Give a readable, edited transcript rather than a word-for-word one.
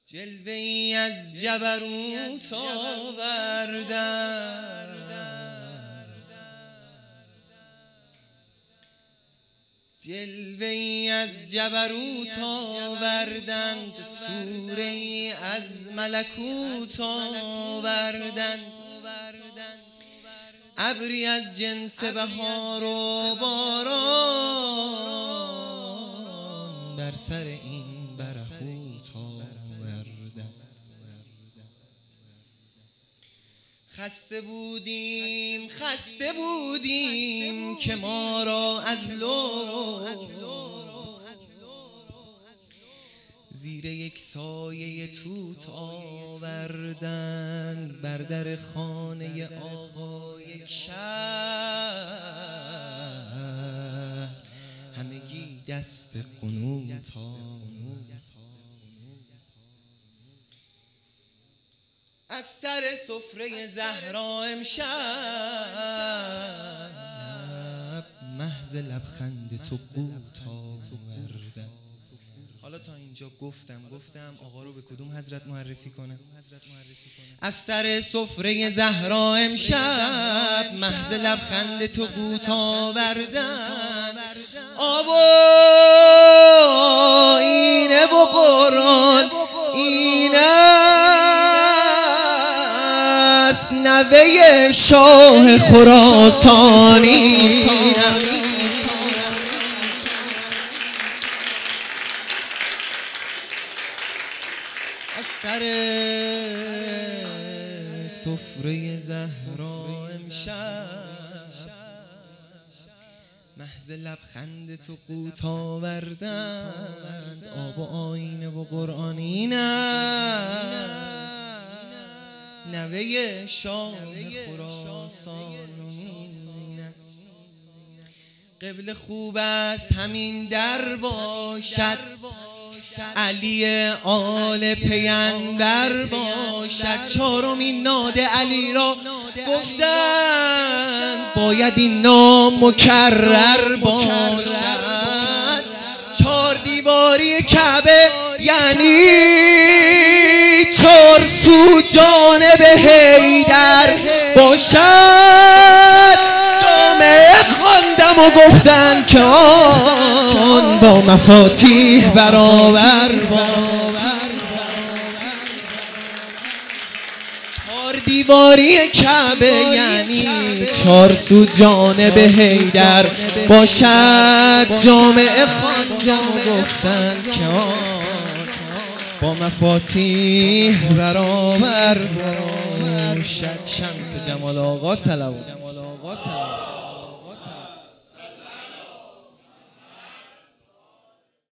جلوه‌ای از جبروت آوردند، جلوه‌ای از جبروت آوردند، سوره‌ای از ملکوت آوردند، ابری از جنس بهار و باران بر سر این برهوت آوردند. خسته بودیم که ما را از لطف زیر یک سایه توت آوردند، بر در خانه آقا یک شهر همگی دست قنوت آوردند. از سر سفره زهرا امشب محض لبخند تو قوت آوردم. حالا تا اینجا گفتم آقا رو به کدوم حضرت معرفی کنم؟ از سر سفره زهرا امشب محض لبخند تو قوت آوردن، آب و آینه و قرآن این است، نوه شاه خراسانی. از سر سفره زهرا امشب محض لبخند تو قوت آوردند، آب و آینه و قرآن این است، نوه شاه خراسانی است. قبل خوب است همین در باشد، علی آل پیغمبر باشد. چهارمین ناد علی را گفتند باید این نام مکرر باشد. چهار دیواری کعبه یعنی چهار سو جانب حیدر باشد. جامعه خواندم و گفتند که آن با مفاتیح برابر باشد. چهار دیواری کعبه یعنی چهار سو جانب حیدر باشد. جامعه خواندم و گفتند که آن با مفاتیح برابر باشد. شمس جمال آقا صلوات.